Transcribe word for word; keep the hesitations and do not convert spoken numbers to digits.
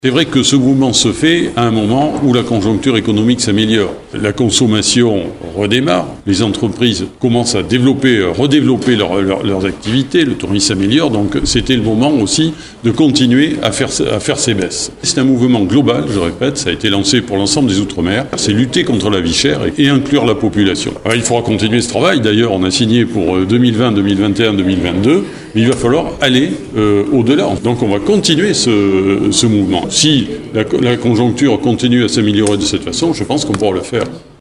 C'est vrai que ce mouvement se fait à un moment où la conjoncture économique s'améliore. La consommation redémarre, les entreprises commencent à développer, redévelopper leur, leur, leurs activités, le tourisme s'améliore, donc c'était le moment aussi de continuer à faire, à faire ces baisses. C'est un mouvement global, je répète, ça a été lancé pour l'ensemble des Outre-mer, c'est lutter contre la vie chère et, et inclure la population. Alors, il faudra continuer ce travail, d'ailleurs on a signé pour deux mille vingt, deux mille vingt et un, deux mille vingt-deux, mais il va falloir aller euh, au-delà. Donc on va continuer ce, ce mouvement. Si la, la conjoncture continue à s'améliorer de cette façon, je pense qu'on pourra le faire.